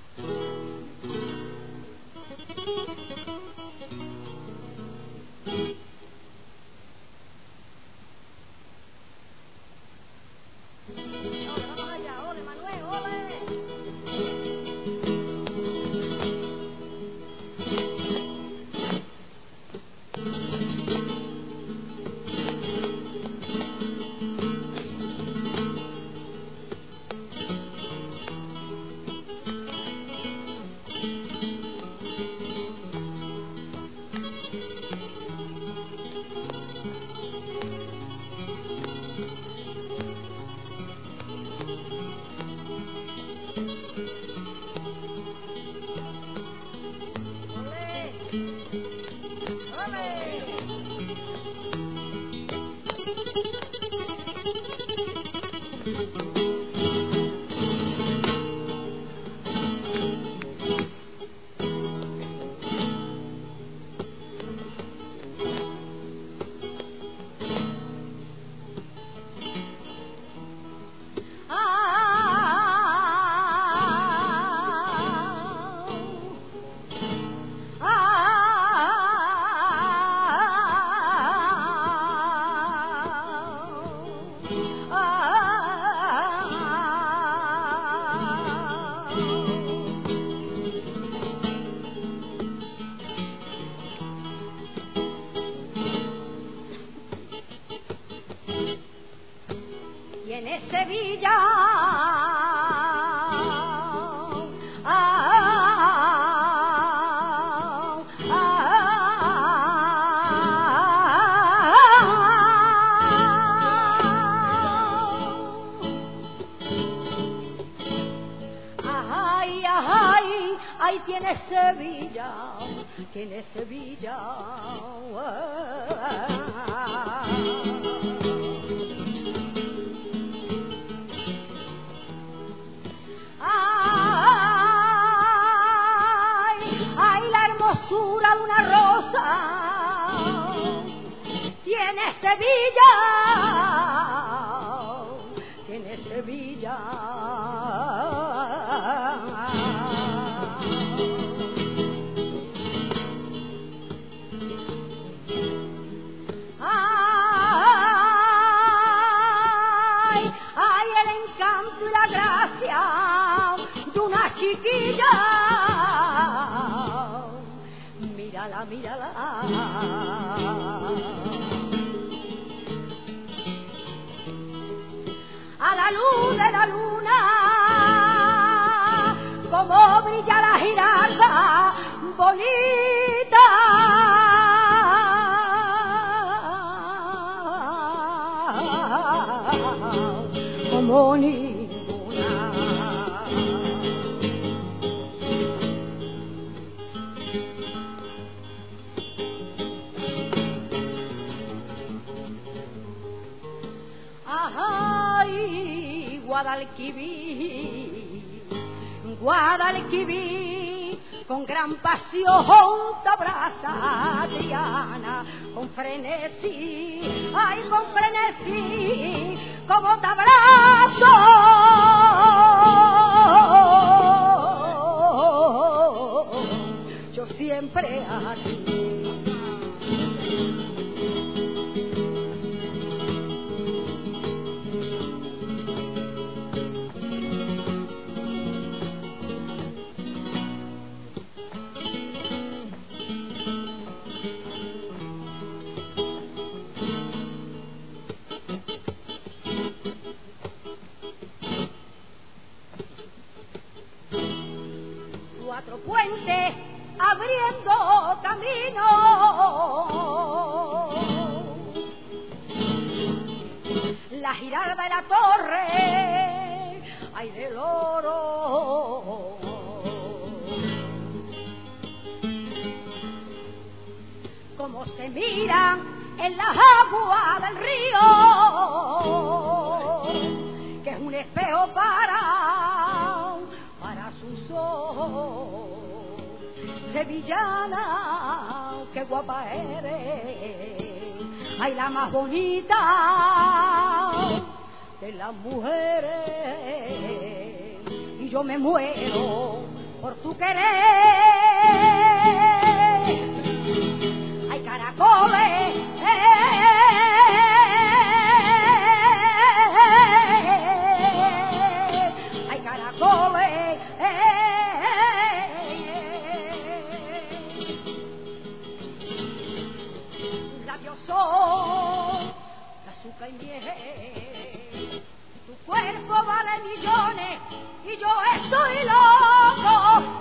Guadalquivir, con gran pasión te abraza Triana, con frenesí, ay, con frenesí, como te abrazo, yo siempre a ti. Cuatro puentes abriendo camino, la girarda de la torre, ay, del oro, como se mira en las aguas del río, que es un espejo para sus ojos. Sevillana, qué guapa eres, ay, la más bonita de las mujeres, y yo me muero por tu querer. Hay caracoles, hay caracoles, labios son de azúcar y miel. Tu cuerpo vale millones y yo estoy loco